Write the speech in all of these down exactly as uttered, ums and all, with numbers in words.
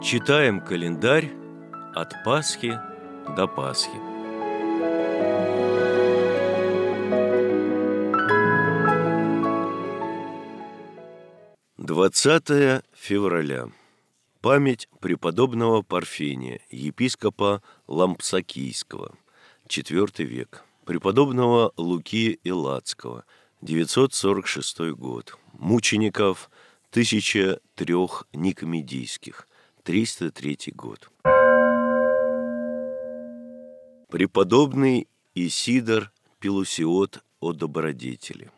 Читаем календарь от Пасхи до Пасхи. двадцатое февраля. Память преподобного Парфения, епископа Лампсакийского, четвёртый век, преподобного Луки Илацкого, девятьсот сорок шестой год, мучеников тысяча трех никомедийских, триста третий год. Преподобный Исидор Пелусиот о добродетели.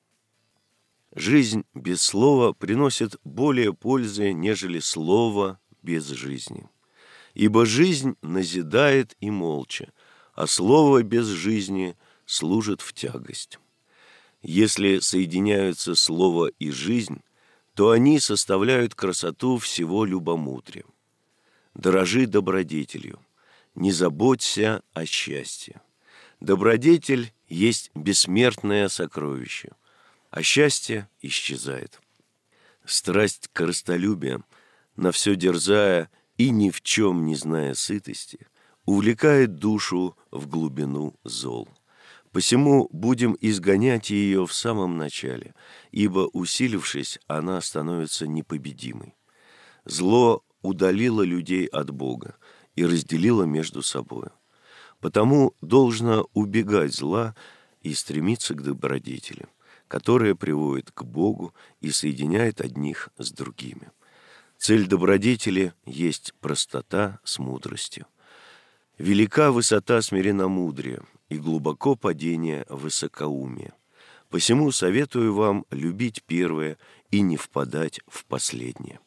Жизнь без слова приносит более пользы, нежели слово без жизни. Ибо жизнь назидает и молча, а слово без жизни служит в тягость. Если соединяются слово и жизнь, то они составляют красоту всего любомудрия. Дорожи добродетелью, не заботься о счастье. Добродетель есть бессмертное сокровище, а счастье исчезает. Страсть корыстолюбия, на все дерзая и ни в чем не зная сытости, увлекает душу в глубину зол. Посему будем изгонять ее в самом начале, ибо, усилившись, она становится непобедимой. Зло удалило людей от Бога и разделило между собою. Потому должно убегать зла и стремиться к добродетели, которая приводит к Богу и соединяет одних с другими. Цель добродетели есть простота с мудростью. Велика высота смиренномудрия и глубоко падение высокоумия. Посему советую вам любить первое и не впадать в последнее.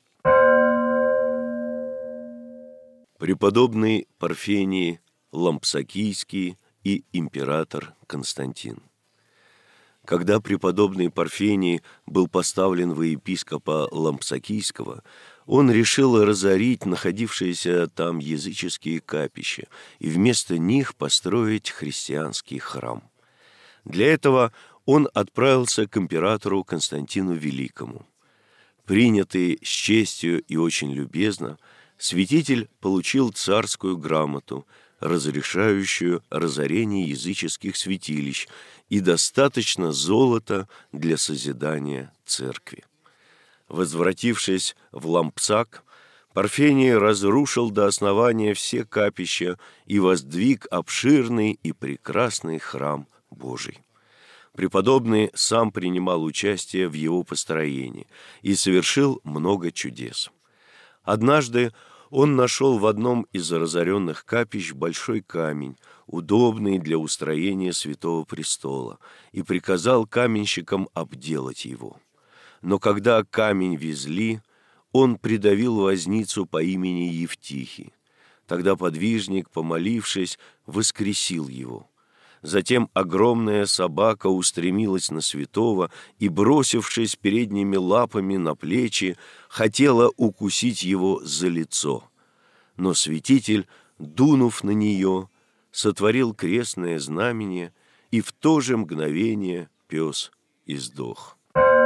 Преподобный Парфений Лампсакийский и император Константин. Когда преподобный Парфений был поставлен во епископа Лампсакийского, он решил разорить находившиеся там языческие капища и вместо них построить христианский храм. Для этого он отправился к императору Константину Великому. Принятый с честью и очень любезно, святитель получил царскую грамоту, разрешающую разорение языческих святилищ, и достаточно золота для созидания церкви. Возвратившись в Лампсак, Парфений разрушил до основания все капища и воздвиг обширный и прекрасный храм Божий. Преподобный сам принимал участие в его построении и совершил много чудес. Однажды он нашел в одном из разоренных капищ большой камень, удобный для устроения Святого Престола, и приказал каменщикам обделать его. Но когда камень везли, он придавил возницу по имени Евтихий. Тогда подвижник, помолившись, воскресил его. Затем огромная собака устремилась на святого и, бросившись передними лапами на плечи, хотела укусить его за лицо. Но святитель, дунув на нее, сотворил крестное знамение, и в то же мгновение пес издох.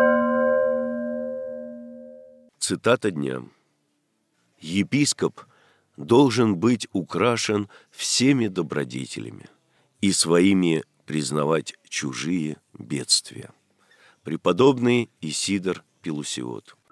Цитата дня. Епископ должен быть украшен всеми добродетелями и своими признавать чужие бедствия. Преподобный Исидор Пелусиот.